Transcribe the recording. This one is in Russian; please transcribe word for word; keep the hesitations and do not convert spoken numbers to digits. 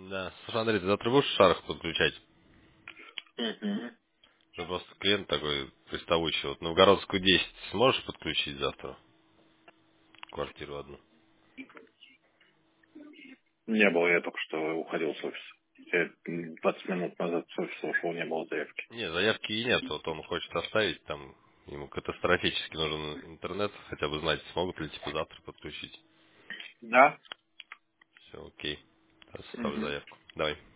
Да. Слушай, Андрей, ты завтра будешь шарах подключать? Мгм. Что просто клиент такой приставучий. Вот Новгородскую десять сможешь подключить завтра? Квартиру одну. Не было, я только что уходил с офиса. Я м, двадцать минут назад с офиса ушел, не было заявки. Не, заявки и нет. Вот он хочет оставить там. Ему катастрофически нужен интернет. Хотя бы знать, смогут ли типа завтра подключить. Да? Все, окей. Сейчас ставлю Мгм. заявку. Давай.